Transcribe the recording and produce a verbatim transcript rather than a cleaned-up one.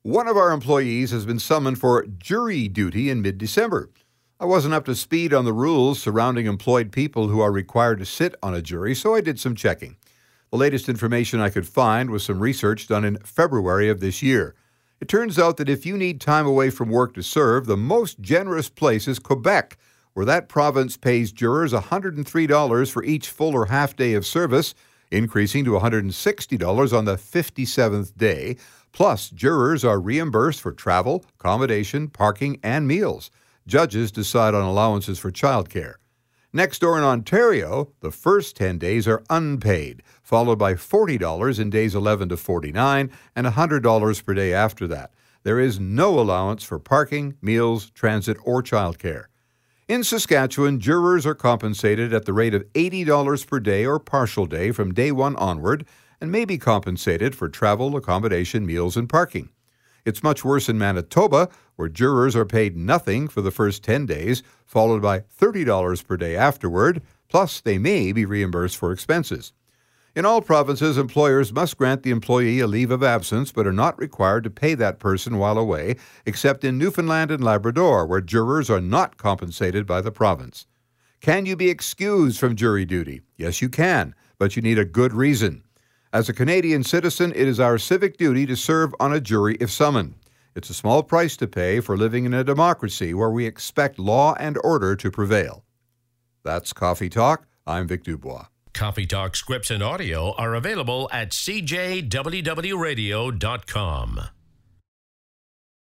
One of our employees has been summoned for jury duty in mid-December. I wasn't up to speed on the rules surrounding employed people who are required to sit on a jury, so I did some checking. The latest information I could find was some research done in February of this year. It turns out that if you need time away from work to serve, the most generous place is Quebec, where that province pays jurors one hundred three dollars for each full or half day of service, increasing to one hundred sixty dollars on the fifty-seventh day. Plus, jurors are reimbursed for travel, accommodation, parking, and meals. Judges decide on allowances for childcare. Next door in Ontario, the first ten days are unpaid, followed by forty dollars in days eleven to forty-nine and one hundred dollars per day after that. There is no allowance for parking, meals, transit, or childcare. In Saskatchewan, jurors are compensated at the rate of eighty dollars per day or partial day from day one onward, and may be compensated for travel, accommodation, meals, and parking. It's much worse in Manitoba, where jurors are paid nothing for the first ten days, followed by thirty dollars per day afterward, plus they may be reimbursed for expenses. In all provinces, employers must grant the employee a leave of absence but are not required to pay that person while away, except in Newfoundland and Labrador, where jurors are not compensated by the province. Can you be excused from jury duty? Yes, you can, but you need a good reason. As a Canadian citizen, it is our civic duty to serve on a jury if summoned. It's a small price to pay for living in a democracy where we expect law and order to prevail. That's Coffee Talk. I'm Vic Dubois. Coffee Talk scripts and audio are available at c j w w radio dot com.